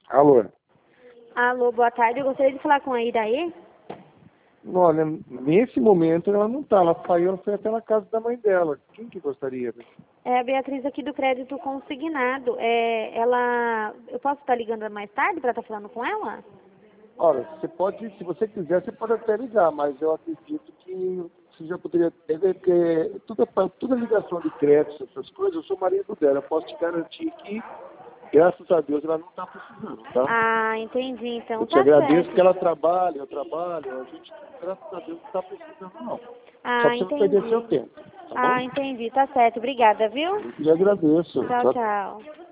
Alô? Alô, boa tarde. Eu gostaria de falar com a Iraê. Olha, nesse momento ela não tá. Ela saiu, ela foi até na casa da mãe dela. Quem que gostaria? É a Beatriz aqui do Crédito Consignado. Eu posso estar ligando mais tarde para estar falando com ela? Olha, você pode, se você quiser, você pode até ligar, mas eu acredito que você já poderia ter, porque toda ligação de crédito, essas coisas, eu sou marido dela. Eu posso te garantir que, graças a Deus, ela não está precisando, tá? Ah, entendi. Então Eu te tá agradeço que certo. ela trabalha, eu trabalho, a gente, graças a Deus, não está precisando, não. Só Ah, para você não perder seu entendi. tempo, tá bom? Ah, entendi. Tá certo. Obrigada, viu? Eu te agradeço. Tchau, Tchau. tchau.